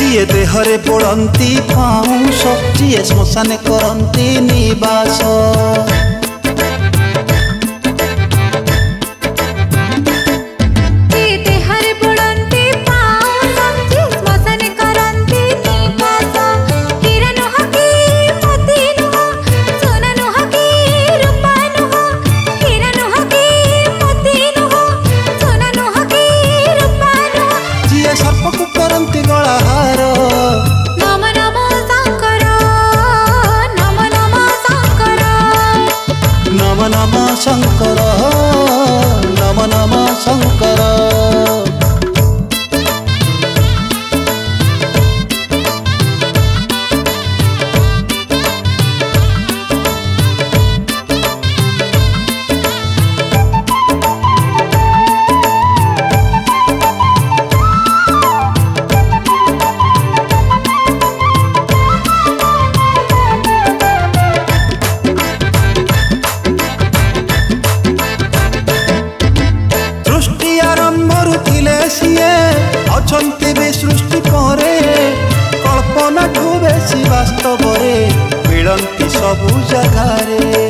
जिए देहरे पड़ती पाउंस जिए श्मशान करती निवास शंकर नम नम शंकर सृष्टि पर कल्पना ठू बेसी वास्तव मिलती सबु जगार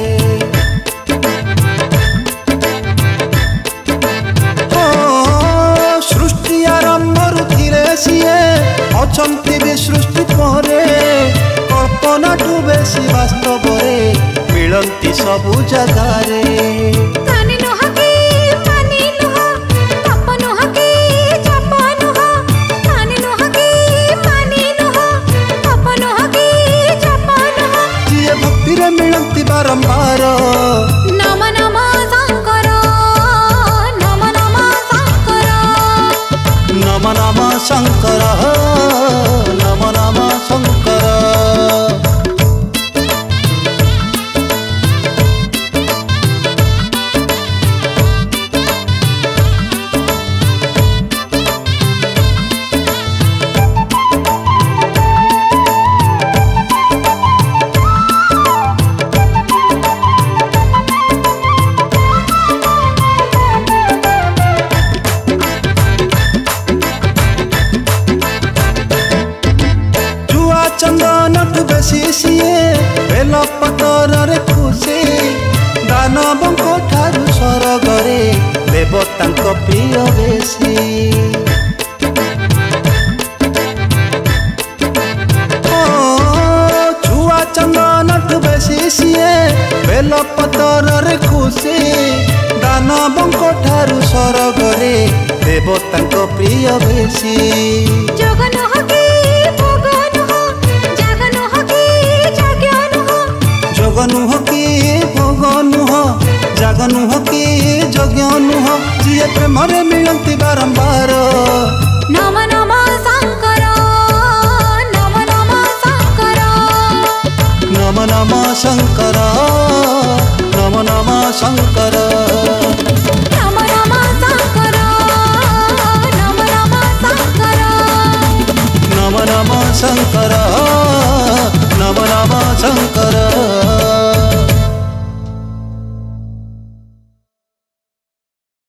सृष्टि आरंभ सीए अछंती भी सृष्टि पर कल्पना ठू बेसी वास्तव मिलती सबु जगार मिलती बारंबार नम नम शंकर नम नम शंकर नम नम शंकर नम नम शंकर चंदन ठू बेसी सीए बेल पतर रे खुशी दानवंक ठारू स्वर्गरे देवतांक प्रिय बेसी छुआ चंदन ठू बेसी सीए बेल पतर रे खुशी दानवंक ठारू स्वर्गरे देवतांक प्रिय बेसी जगन जगनुह की भोगनुह जगनुह की जज्ञनुह जिए प्रेम मिलती बारंबार नम नम शंकर नम नम शंकर नम नम शंकर नम नम शंकर नम नम शंकर नम नम शंकर नम नम शंकर नम नम शंकर